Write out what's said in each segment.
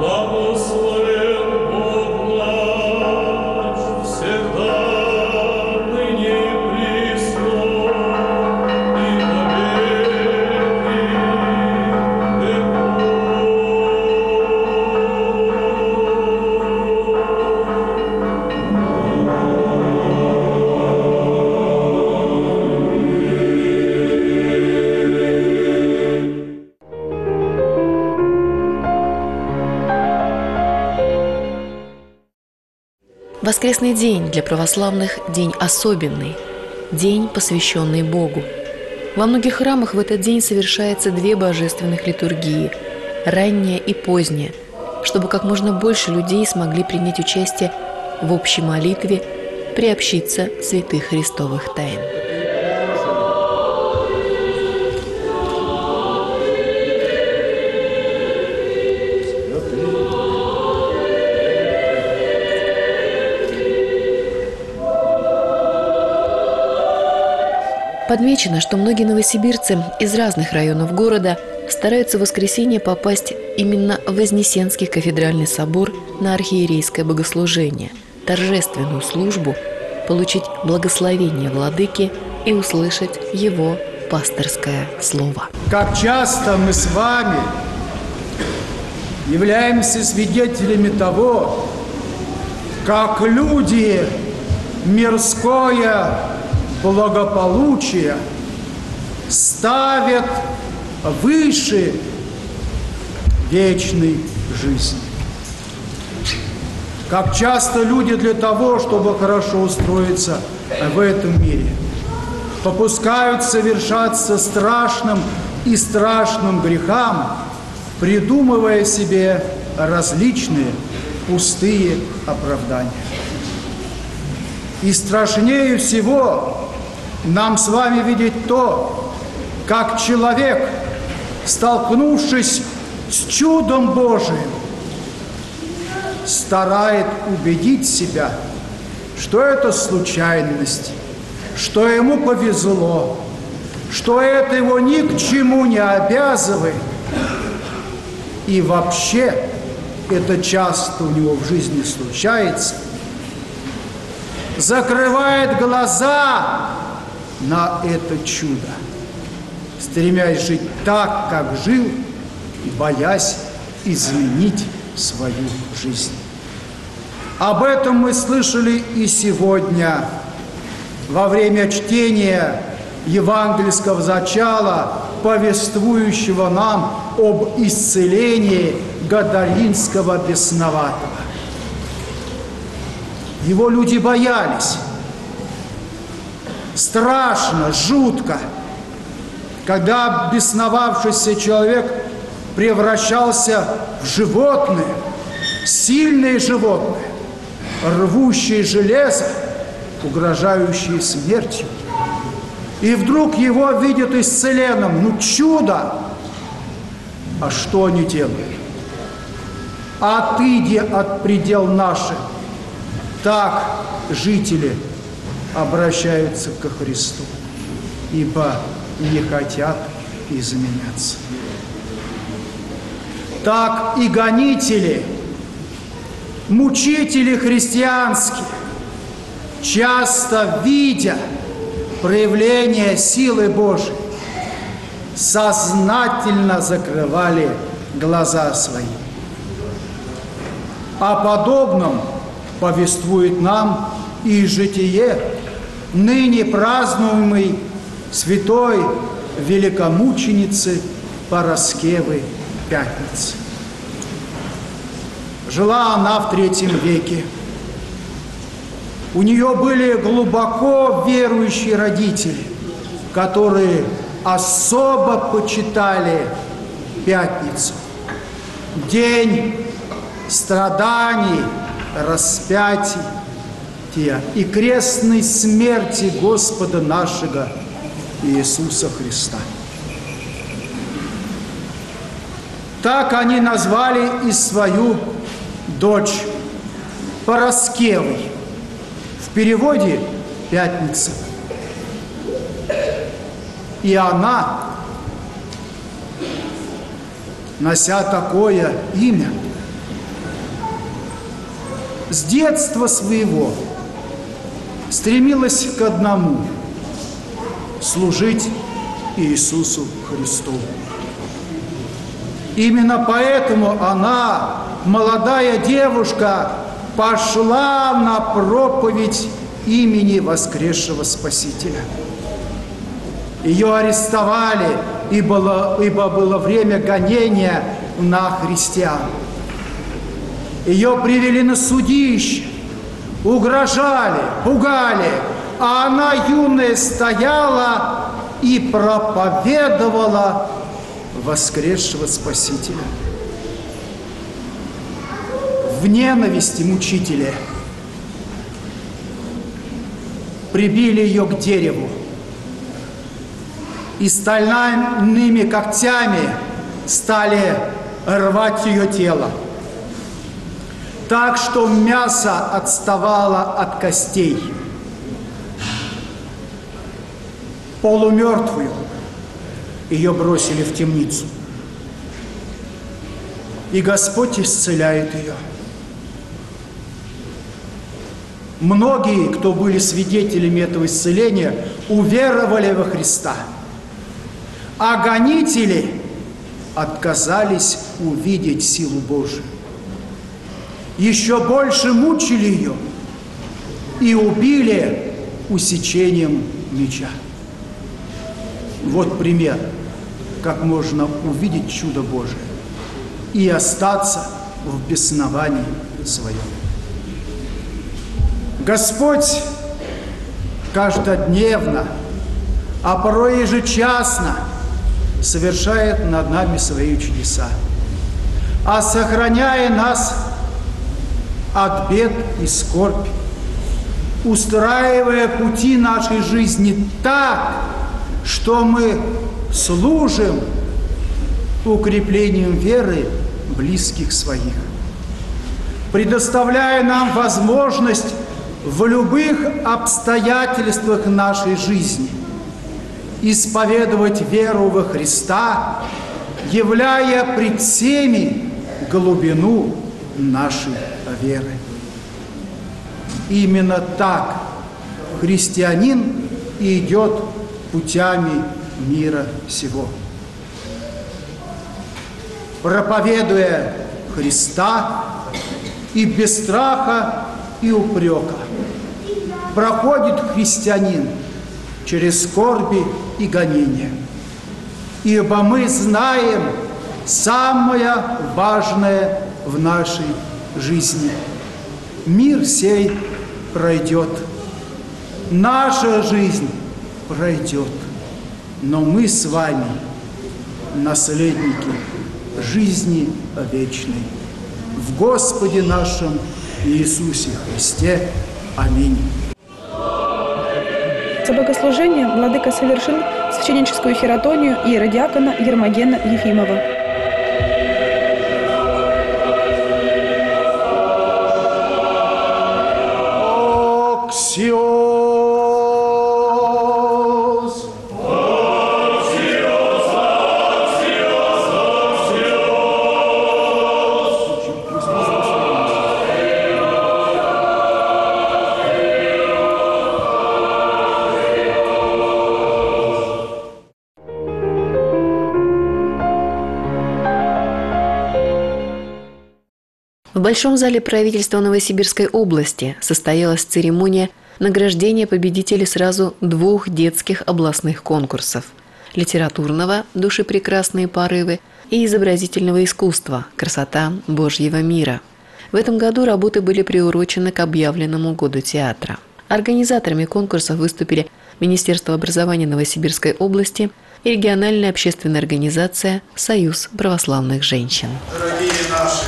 Воскресный день для православных – день особенный, день, посвященный Богу. Во многих храмах в этот день совершается две божественных литургии – ранняя и поздняя, чтобы как можно больше людей смогли принять участие в общей молитве, приобщиться святых христовых тайн. Подмечено, что многие новосибирцы из разных районов города стараются в воскресенье попасть именно в Вознесенский кафедральный собор на архиерейское богослужение, торжественную службу, получить благословение владыки и услышать его пасторское слово. Как часто мы с вами являемся свидетелями того, как люди мирское благополучие ставят выше вечной жизни. Как часто люди для того, чтобы хорошо устроиться в этом мире, попускают совершаться страшным и страшным грехам, придумывая себе различные пустые оправдания. И страшнее всего нам с вами видеть то, как человек, столкнувшись с чудом Божиим, старает убедить себя, что это случайность, что ему повезло, что это его ни к чему не обязывает. И вообще это часто у него в жизни случается. Закрывает глаза на это чудо, стремясь жить так, как жил, боясь изменить свою жизнь. Об этом мы слышали и сегодня во время чтения евангельского зачала, повествующего нам об исцелении гадаринского бесноватого. Его люди боялись. Страшно, жутко, когда бесновавшийся человек превращался в животное, сильное животное, рвущее железо, угрожающее смертью. И вдруг его видят исцеленным. Ну, чудо! А что они делают? Отыди от предел наших. Так жители обращаются ко Христу, ибо не хотят изменяться. Так и гонители, мучители христианские, часто видя проявление силы Божией, сознательно закрывали глаза свои. О подобном повествует нам и житие ныне празднуемой святой великомученицы Параскевы Пятницы. Жила она в III веке. У нее были глубоко верующие родители, которые особо почитали Пятницу, день страданий, распятия и крестной смерти Господа нашего Иисуса Христа. Так они назвали и свою дочь Параскевой. В переводе «Пятница». И она, нося такое имя, с детства своего стремилась к одному – служить Иисусу Христу. Именно поэтому она, молодая девушка, пошла на проповедь имени воскресшего Спасителя. Ее арестовали, ибо было время гонения на христиан. Ее привели на судилище, угрожали, пугали, а она, юная, стояла и проповедовала воскресшего Спасителя. В ненависти мучители прибили ее к дереву и стальными когтями стали рвать ее тело, так что мясо отставало от костей. Полумертвую ее бросили в темницу. И Господь исцеляет ее. Многие, кто были свидетелями этого исцеления, уверовали во Христа. А гонители отказались увидеть силу Божию. Еще больше мучили ее и убили усечением меча. Вот пример, как можно увидеть чудо Божие и остаться в бесновании своем. Господь каждодневно, а порой ежечасно совершает над нами свои чудеса, а сохраняя нас от бед и скорби, устраивая пути нашей жизни так, что мы служим укреплением веры близких своих, предоставляя нам возможность в любых обстоятельствах нашей жизни исповедовать веру во Христа, являя пред всеми глубину нашей веры. Именно так христианин и идет путями мира сего, проповедуя Христа и без страха и упрека. Проходит христианин через скорби и гонения, ибо мы знаем самое важное в нашей жизни. Мир сей пройдет, наша жизнь пройдет, но мы с вами наследники жизни вечной. В Господе нашем Иисусе Христе. Аминь. За богослужение владыка совершил священническую хератонию иеродиакона Ермогена Ефимова. В Большом зале правительства Новосибирской области состоялась церемония награждения победителей сразу 2 детских областных конкурсов – литературного «Души прекрасные порывы» и изобразительного искусства «Красота Божьего мира». В этом году работы были приурочены к объявленному году театра. Организаторами конкурсов выступили Министерство образования Новосибирской области и региональная общественная организация «Союз православных женщин». Дорогие наши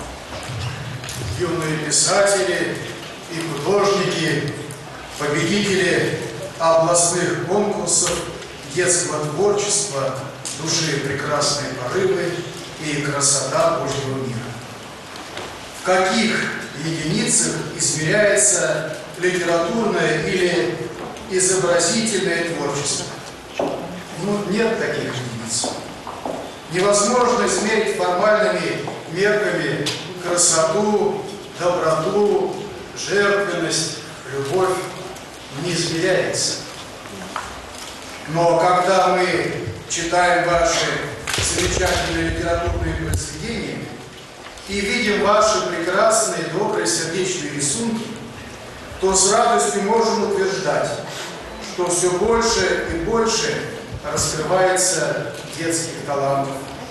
юные писатели и художники, победители областных конкурсов детского творчества «Души прекрасные порывы» и «Красота Божьего мира». В каких единицах измеряется литературное или изобразительное творчество? Нет таких единиц. Невозможно измерить формальными мерками красоту доброту, жертвенность, любовь не измеряется. Но когда мы читаем ваши замечательные литературные произведения и видим ваши прекрасные, добрые, сердечные рисунки, то с радостью можем утверждать, что все больше и больше раскрывается детских талантов.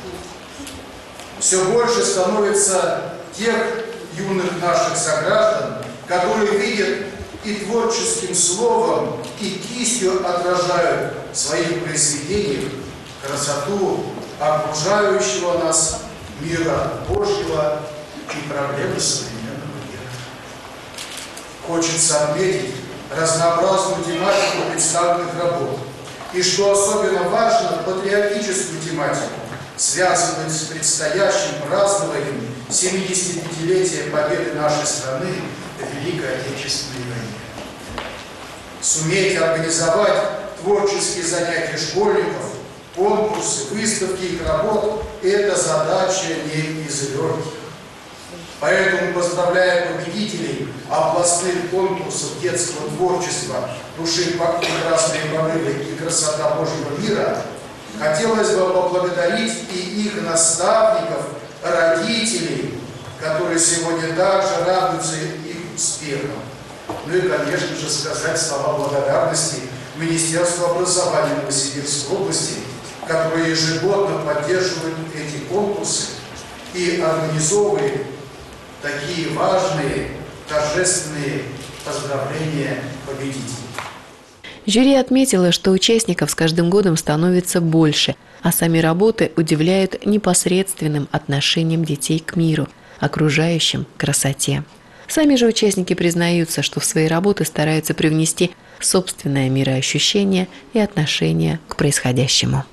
Все больше становится тех юных наших сограждан, которые видят и творческим словом, и кистью отражают в своих произведениях красоту окружающего нас мира Божьего и проблемы современного мира. Хочется отметить разнообразную тематику представленных работ и, что особенно важно, патриотическую тематику, связанную с предстоящим празднованием 75-летия победы нашей страны в Великой Отечественной войне. Суметь организовать творческие занятия школьников, конкурсы, выставки их работ – это задача не из легких. Поэтому, поздравляя победителей областных конкурсов детского творчества «Души прекрасные порывы» и «Красота Божьего мира», хотелось бы поблагодарить и их наставников, родителей, которые сегодня также радуются их успехам. Ну и, конечно же, сказать слова благодарности Министерству образования Новосибирской области, которые ежегодно поддерживают эти конкурсы и организовывают такие важные, торжественные поздравления победителей. Жюри отметило, что участников с каждым годом становится больше, а сами работы удивляют непосредственным отношением детей к миру, окружающим, красоте. Сами же участники признаются, что в свои работы стараются привнести собственное мироощущение и отношение к происходящему.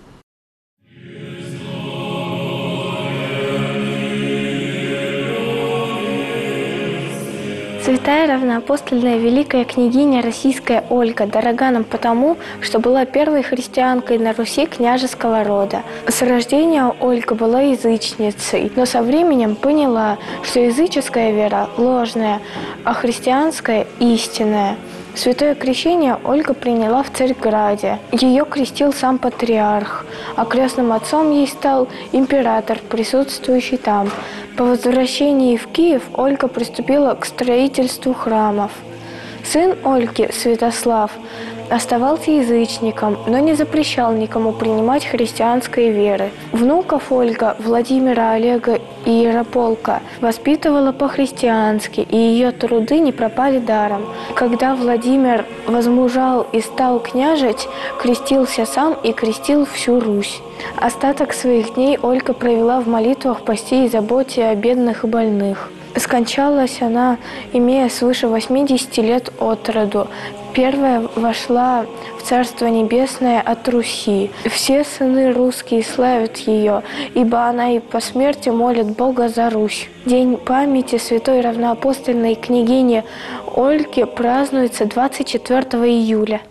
Святая равноапостольная великая княгиня российская Ольга дорога нам потому, что была первой христианкой на Руси княжеского рода. С рождения Ольга была язычницей, но со временем поняла, что языческая вера ложная, а христианская истинная. Святое крещение Ольга приняла в Царьграде. Ее крестил сам патриарх, а крестным отцом ей стал император, присутствующий там. По возвращении в Киев Ольга приступила к строительству храмов. Сын Ольги, Святослав, оставался язычником, но не запрещал никому принимать христианской веры. Внуков Ольга, Владимира, Олега и Ярополка, воспитывала по-христиански, и ее труды не пропали даром. Когда Владимир возмужал и стал княжить, крестился сам и крестил всю Русь. Остаток своих дней Ольга провела в молитвах, посте и заботе о бедных и больных. Скончалась она, имея свыше 80 лет от роду. Первая вошла в Царство Небесное от Руси. Все сыны русские славят ее, ибо она и по смерти молит Бога за Русь. День памяти святой равноапостольной княгини Ольги празднуется 24 июля.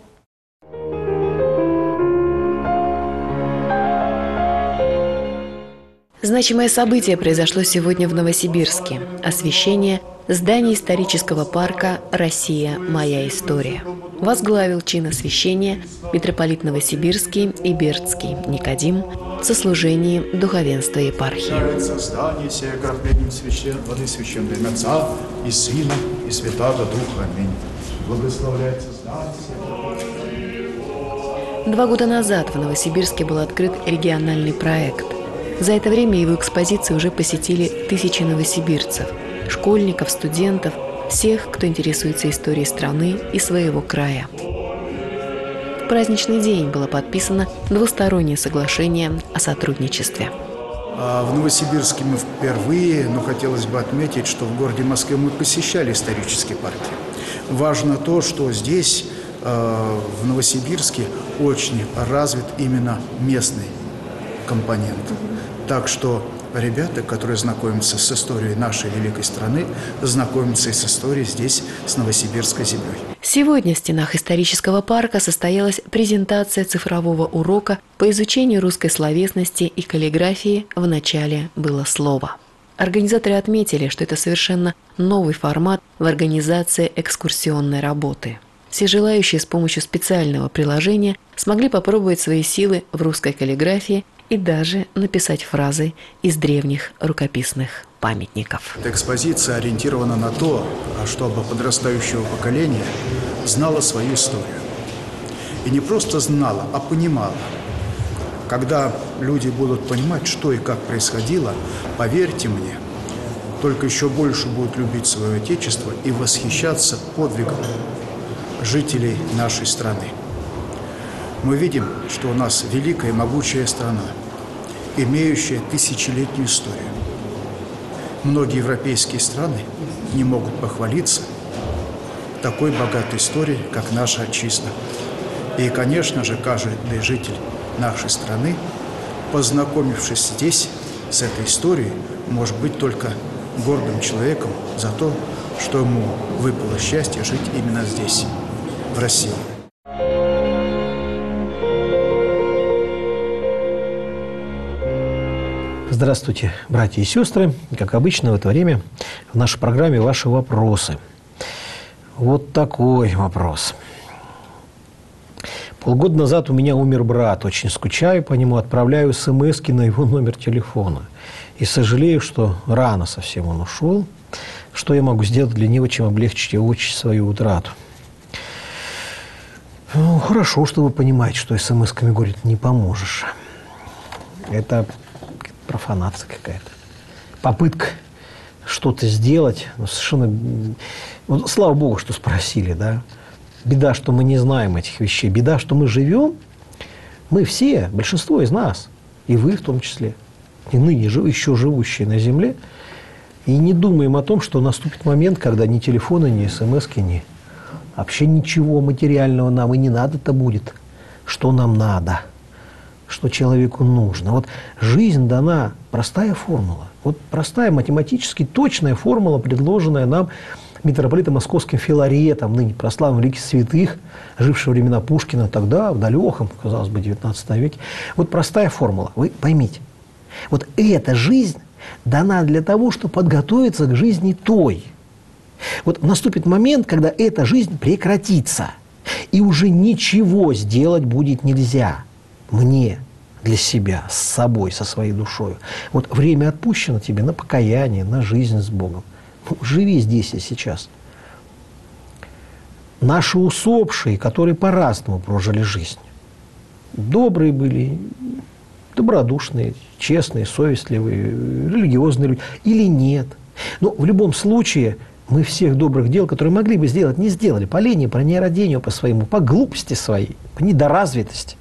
Значимое событие произошло сегодня в Новосибирске. Освящение здания исторического парка «Россия. Моя история». Возглавил чин освящения митрополит Новосибирский и Бердский Никодим в сослужении духовенства епархии. Здание сие окроплением воды священной имя Отца и Сына и Святаго Духа. Аминь. Благословляется здание. 2 года назад в Новосибирске был открыт региональный проект. За это время его экспозиции уже посетили тысячи новосибирцев, школьников, студентов, всех, кто интересуется историей страны и своего края. В праздничный день было подписано двустороннее соглашение о сотрудничестве. В Новосибирске мы впервые, но хотелось бы отметить, что в городе Москве мы посещали исторические парки. Важно то, что здесь, в Новосибирске, очень развит именно местный компонент. Так что ребята, которые знакомятся с историей нашей великой страны, знакомятся и с историей здесь, с новосибирской землей. Сегодня в стенах исторического парка состоялась презентация цифрового урока по изучению русской словесности и каллиграфии «В начале было слово». Организаторы отметили, что это совершенно новый формат в организации экскурсионной работы. Все желающие с помощью специального приложения смогли попробовать свои силы в русской каллиграфии и даже написать фразы из древних рукописных памятников. Эта экспозиция ориентирована на то, чтобы подрастающее поколение знало свою историю. И не просто знало, а понимало. Когда люди будут понимать, что и как происходило, поверьте мне, только еще больше будут любить свое Отечество и восхищаться подвигом жителей нашей страны. Мы видим, что у нас великая и могучая страна, имеющая тысячелетнюю историю. Многие европейские страны не могут похвалиться такой богатой историей, как наша отчизна. И, конечно же, каждый житель нашей страны, познакомившись здесь с этой историей, может быть только гордым человеком за то, что ему выпало счастье жить именно здесь, в России. Здравствуйте, братья и сестры. Как обычно, в это время в нашей программе ваши вопросы. Вот такой вопрос. Полгода назад у меня умер брат. Очень скучаю по нему, отправляю смс-ки на его номер телефона. И сожалею, что рано совсем он ушел. Что я могу сделать для него, чем облегчить его участь, свою утрату? Ну, хорошо, что вы понимаете, что смс-ками, говорит, не поможешь. Это профанация какая-то. Попытка что-то сделать. Ну, совершенно... Ну, слава Богу, что спросили, да? Беда, что мы не знаем этих вещей. Беда, что мы живем, мы все, большинство из нас, и вы в том числе, и ныне еще живущие на земле, и не думаем о том, что наступит момент, когда ни телефоны, ни смс-ки, ни вообще ничего материального нам и не надо-то будет. Что нам надо, что человеку нужно. Вот жизнь дана простая формула. Вот простая математически точная формула, предложенная нам митрополитом московским Филаретом, ныне прославленным великих святых, жившего времена Пушкина, тогда, в далеком, казалось бы, 19 веке. Вот простая формула. Вы поймите. Вот эта жизнь дана для того, чтобы подготовиться к жизни той. Вот наступит момент, когда эта жизнь прекратится, и уже ничего сделать будет нельзя. Мне, для себя, с собой, со своей душой. Вот время отпущено тебе на покаяние, на жизнь с Богом. Живи здесь и сейчас. Наши усопшие, которые по-разному прожили жизнь, добрые были, добродушные, честные, совестливые, религиозные люди, или нет. Но в любом случае мы всех добрых дел, которые могли бы сделать, не сделали. По лени, по нерадению, по своему, по глупости своей, по недоразвитости.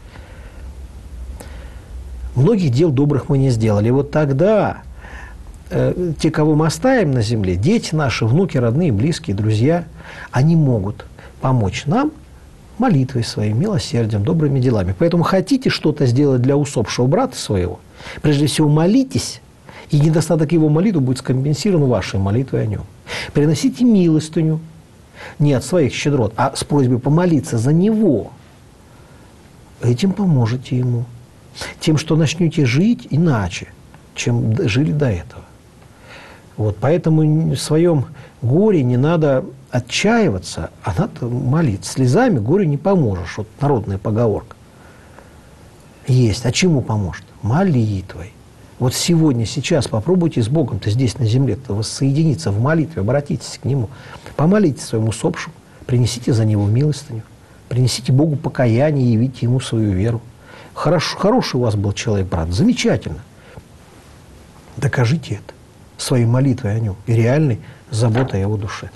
Многих дел добрых мы не сделали. И вот тогда те, кого мы оставим на земле, дети наши, внуки, родные, близкие, друзья, они могут помочь нам молитвой своей, милосердием, добрыми делами. Поэтому хотите что-то сделать для усопшего брата своего, прежде всего молитесь, и недостаток его молитвы будет скомпенсирован вашей молитвой о нем. Приносите милостыню, не от своих щедрот, а с просьбой помолиться за него. Этим поможете ему. Тем, что начнете жить иначе, чем жили до этого. Вот, поэтому в своем горе не надо отчаиваться, а надо молиться. Слезами горю не поможешь. Вот народная поговорка. Есть. А чему поможет? Молитвой. Вот сегодня, сейчас попробуйте с Богом-то здесь на земле-то воссоединиться в молитве, обратитесь к Нему. Помолитесь своему усопшему, принесите за него милостыню, принесите Богу покаяние и явите Ему свою веру. Хороший у вас был человек, брат, замечательно. Докажите это своей молитвой о нем и реальной заботой о его душе.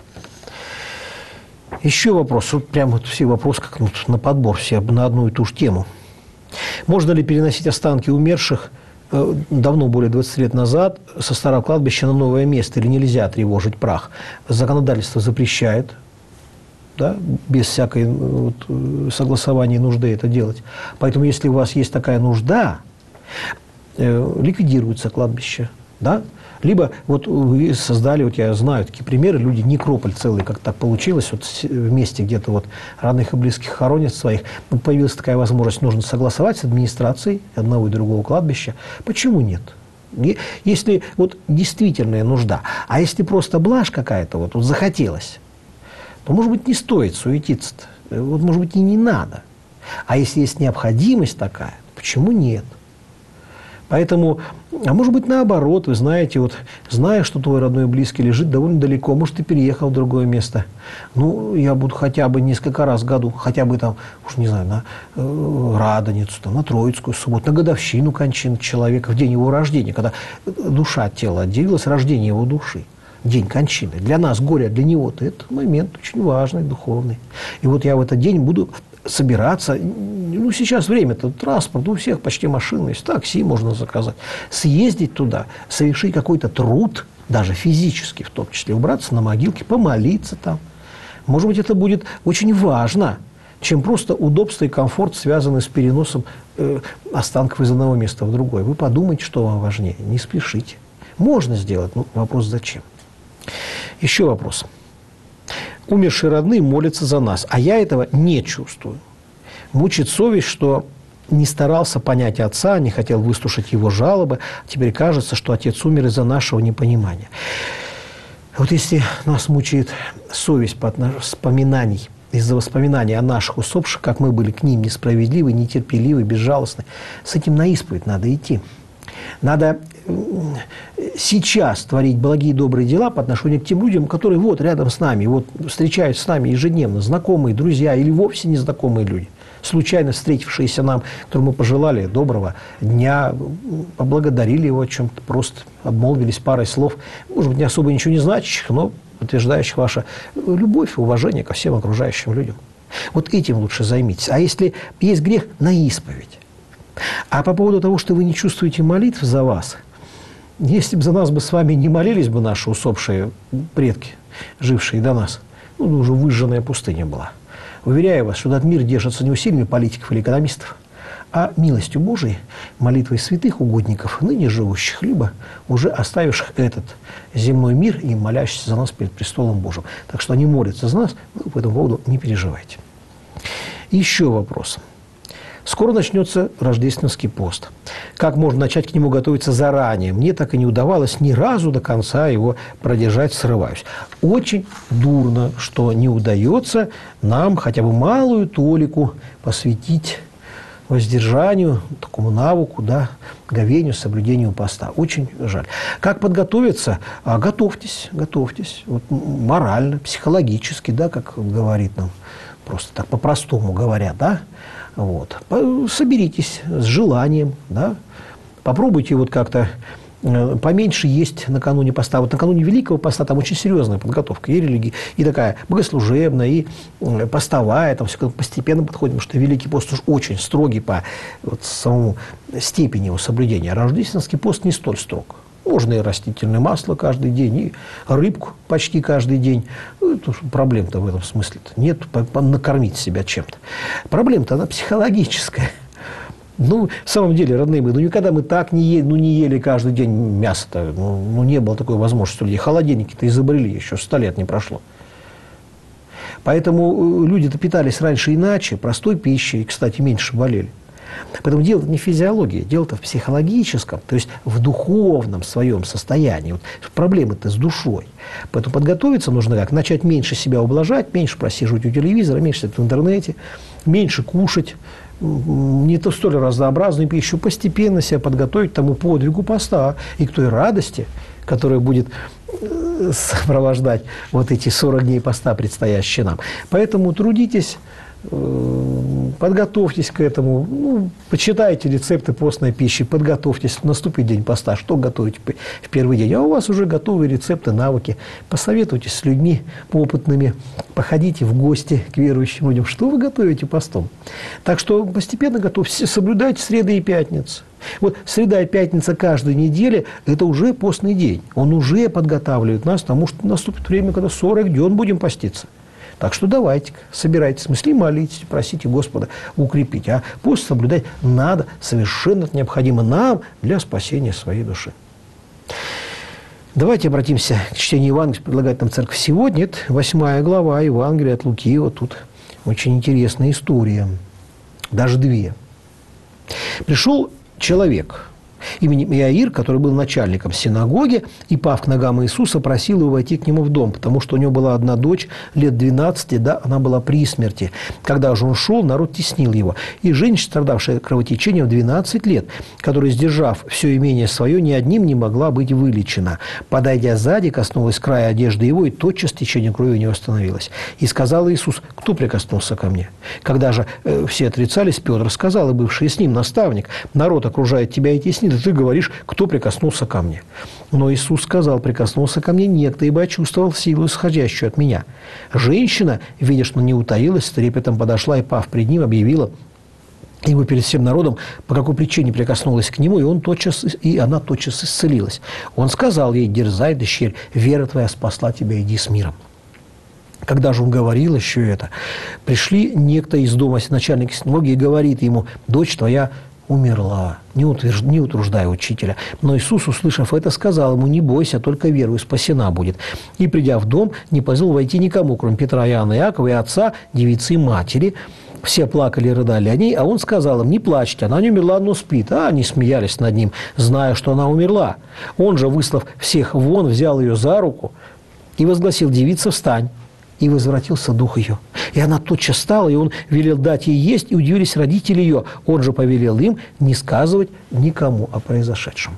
Еще вопрос. Вот прям вот все вопросы как на подбор, все на одну и ту же тему. Можно ли переносить останки умерших давно, более 20 лет назад, со старого кладбища на новое место, или нельзя тревожить прах? Законодательство запрещает, да, без всякой согласования и нужды это делать. Поэтому, если у вас есть такая нужда, ликвидируется кладбище, да? Либо вот вы создали, вот я знаю такие примеры, люди некрополь целый, как так получилось, вот вместе где-то вот родных и близких хоронят своих. Появилась такая возможность, нужно согласовать с администрацией одного и другого кладбища. Почему нет? Если вот действительная нужда, а если просто блажь какая-то, вот захотелось, то, может быть, не стоит суетиться-то, вот, может быть, и не надо. А если есть необходимость такая, почему нет? Поэтому, а может быть, наоборот, вы знаете, вот, зная, что твой родной близкий лежит довольно далеко, может, ты переехал в другое место. Ну, я буду хотя бы несколько раз в году, хотя бы там, уж не знаю, на Радоницу, там, на Троицкую субботу, на годовщину кончины человека, в день его рождения, когда душа от тела отделилась, рождение его души. День кончины. Для нас горе, а для него-то это момент очень важный, духовный. И вот я в этот день буду собираться, ну, сейчас время-то, транспорт, у всех почти машины есть, такси можно заказать, съездить туда, совершить какой-то труд, даже физически в том числе, убраться на могилке, помолиться там. Может быть, это будет очень важно, чем просто удобство и комфорт, связанные с переносом останков из одного места в другое. Вы подумайте, что вам важнее, не спешите. Можно сделать, но вопрос зачем. Еще вопрос. Умершие родные молятся за нас, а я этого не чувствую. Мучит совесть, что не старался понять отца, не хотел выслушать его жалобы. Теперь кажется, что отец умер из-за нашего непонимания. Вот если нас мучает совесть воспоминаний, из-за воспоминаний о наших усопших, как мы были к ним несправедливы, нетерпеливы, безжалостны, с этим на исповедь надо идти. Надо сейчас творить благие добрые дела по отношению к тем людям, которые вот рядом с нами, вот встречаются с нами ежедневно, знакомые, друзья или вовсе незнакомые люди, случайно встретившиеся нам, которым мы пожелали доброго дня, поблагодарили его о чем-то, просто обмолвились парой слов, может быть, не особо ничего не значащих, но подтверждающих вашу любовь и уважение ко всем окружающим людям. Вот этим лучше займитесь. А если есть грех, на исповедь. А по поводу того, что вы не чувствуете молитв за вас, если бы за нас бы с вами не молились бы наши усопшие предки, жившие до нас, ну, уже выжженная пустыня была. Уверяю вас, что этот мир держится не усилиями политиков или экономистов, а милостью Божией, молитвой святых угодников, ныне живущих, либо уже оставивших этот земной мир и молящихся за нас перед престолом Божьим. Так что они молятся за нас, вы по этому поводу не переживайте. Еще вопрос. Скоро начнется рождественский пост. Как можно начать к нему готовиться заранее? Мне так и не удавалось ни разу до конца его продержать, срываюсь. Очень дурно, что не удается нам хотя бы малую толику посвятить воздержанию, такому навыку, да, говению, соблюдению поста. Очень жаль. Как подготовиться? Готовьтесь, готовьтесь. Вот, морально, психологически, да, как говорит нам, просто так по-простому говоря, да. Вот. Соберитесь с желанием, да? Попробуйте вот как-то поменьше есть накануне поста. Вот накануне Великого поста там очень серьезная подготовка и религии, и такая богослужебная, и постовая, там все постепенно подходим, потому что Великий пост уж очень строгий по вот самому степени его соблюдения. А рождественский пост не столь строг. Можно и растительное масло каждый день, и рыбку почти каждый день. Проблем-то в этом смысле-то нет, накормить себя чем-то. Проблема-то она психологическая. Ну, в самом деле, родные мои, ну никогда мы так не ели каждый день мясо-то. Ну, не было такой возможности у людей. Холодильники-то изобрели, еще 100 лет не прошло. Поэтому люди-то питались раньше иначе, простой пищей, и, кстати, меньше болели. Поэтому дело-то не в физиологии, дело-то в психологическом, то есть в духовном своем состоянии. Вот проблемы-то с душой. Поэтому подготовиться нужно как? Начать меньше себя ублажать, меньше просиживать у телевизора, меньше сидеть в интернете, меньше кушать, не то столь разнообразную пищу, постепенно себя подготовить к тому подвигу поста и к той радости, которая будет сопровождать вот эти 40 дней поста, предстоящие нам. Поэтому трудитесь, подготовьтесь к этому, ну, почитайте рецепты постной пищи, подготовьтесь, наступит день поста, что готовить в первый день, а у вас уже готовые рецепты, навыки, посоветуйтесь с людьми опытными, походите в гости к верующим людям, что вы готовите постом. Так что постепенно готовьтесь, соблюдайте среды и пятницы. Вот среда и пятница каждой недели – это уже постный день, он уже подготавливает нас к тому, что наступит время, когда 40 дней будем поститься. Так что давайте-ка, собирайтесь мысли, молитесь, просите Господа укрепить. А пост соблюдать надо, совершенно необходимо нам для спасения своей души. Давайте обратимся к чтению Евангелия, предлагает нам Церковь сегодня. Это 8 глава Евангелия от Луки. Вот тут очень интересная история, даже две. Пришел человек именем Иаир, который был начальником синагоги, и, пав к ногам Иисуса, просил его войти к нему в дом, потому что у него была одна дочь, лет 12, да, она была при смерти. Когда же он шел, народ теснил его. И женщина, страдавшая кровотечением 12 лет, которая, сдержав все имение свое, ни одним не могла быть вылечена. Подойдя сзади, коснулась края одежды его, и тотчас течение крови у него остановилось. И сказал Иисус: кто прикоснулся ко мне? Когда же все отрицались, Петр сказал, и бывший с ним наставник: народ окружает тебя и теснит, и ты говоришь: кто прикоснулся ко мне? Но Иисус сказал: прикоснулся ко мне некто, ибо я чувствовал силу, исходящую от меня. Женщина, видя, что не утаилась, с трепетом подошла и, пав пред ним, объявила ему перед всем народом, по какой причине прикоснулась к нему, и она тотчас исцелилась. Он сказал ей: дерзай, дощерь, вера твоя спасла тебя, иди с миром. Когда же он говорил еще это, пришли некто из дома начальника синагоги и говорит ему: дочь твоя умерла, не утруждай учителя. Но Иисус, услышав это, сказал ему: не бойся, только веруй, спасена будет. И, придя в дом, не позволил войти никому, кроме Петра, Иоанна, Иакова и отца, девицы и матери. Все плакали и рыдали о ней, а он сказал им: не плачьте, она не умерла, но спит. А они смеялись над ним, зная, что она умерла. Он же, выслав всех вон, взял ее за руку и возгласил: девица, встань. И возвратился дух ее. И она тотчас встала, и он велел дать ей есть, и удивились родители ее. Он же повелел им не сказывать никому о произошедшем.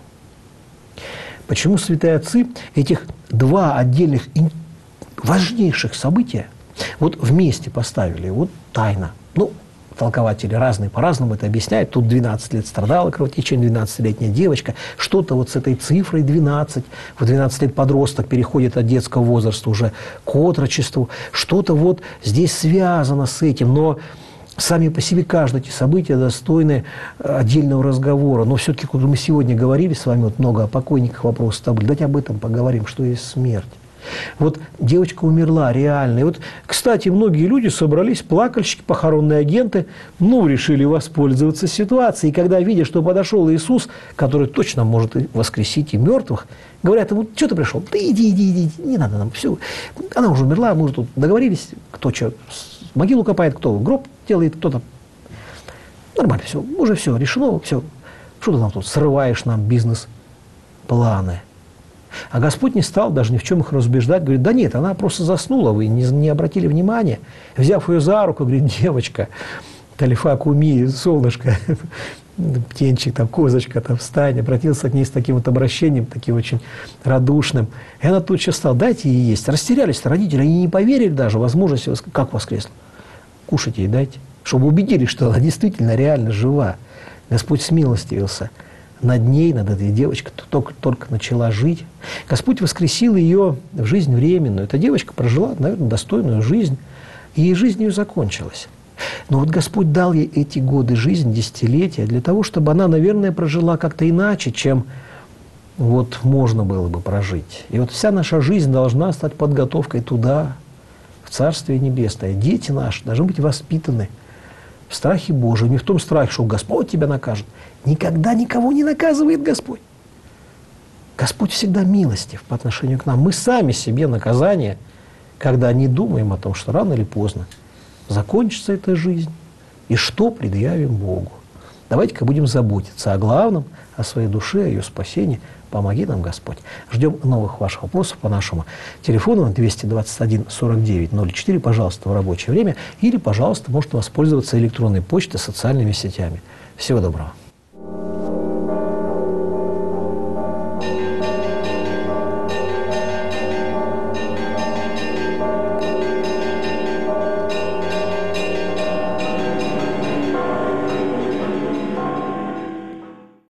Почему святые отцы этих два отдельных важнейших события вот вместе поставили? Вот тайна. Ну, толкователи разные по-разному это объясняют. Тут 12 лет страдала кровотечением, 12-летняя девочка. Что-то вот с этой цифрой 12. В 12 лет подросток переходит от детского возраста уже к отрочеству. Что-то вот здесь связано с этим. Но сами по себе каждое эти события достойны отдельного разговора. Но все-таки, когда мы сегодня говорили с вами вот много о покойниках, вопросов там были, давайте об этом поговорим, что есть смерть. Вот девочка умерла реально. И вот, кстати, многие люди собрались, плакальщики, похоронные агенты, решили воспользоваться ситуацией. И когда видят, что подошел Иисус, который точно может воскресить и мертвых, говорят ему: что ты пришел? Да иди, не надо нам, все. Она уже умерла, мы уже тут договорились, кто что, могилу копает, кто гроб делает, кто-то. Нормально, все, уже все решено, все. Что ты нам тут срываешь нам бизнес-планы? А Господь не стал даже ни в чем их разубеждать. Говорит: да нет, она просто заснула, вы не обратили внимания. Взяв ее за руку, говорит: девочка, талифа куми, солнышко, птенчик, там, козочка, там, встань. Обратился к ней с таким вот обращением, таким очень радушным. И она тут сейчас стала: дайте ей есть. Растерялись родители, они не поверили даже в возможность, как воскресла. Кушайте ей дайте, чтобы убедились, что она действительно реально жива. Господь смилостивился над ней, над этой девочкой, только начала жить. Господь воскресил ее в жизнь временную. Эта девочка прожила, наверное, достойную жизнь, и жизнь ее закончилась. Но вот Господь дал ей эти годы жизни, десятилетия, для того, чтобы она, наверное, прожила как-то иначе, чем вот можно было бы прожить. И вот вся наша жизнь должна стать подготовкой туда, в Царствие Небесное. Дети наши должны быть воспитаны в страхе Божьем, не в том страхе, что Господь тебя накажет. Никогда никого не наказывает Господь. Господь всегда милостив по отношению к нам. Мы сами себе наказание, когда не думаем о том, что рано или поздно закончится эта жизнь, и что предъявим Богу. Давайте-ка будем заботиться о главном, о своей душе, о ее спасении. Помоги нам, Господь. Ждем новых ваших вопросов по нашему телефону 221 49 04, пожалуйста, в рабочее время, или, пожалуйста, можете воспользоваться электронной почтой, социальными сетями. Всего доброго.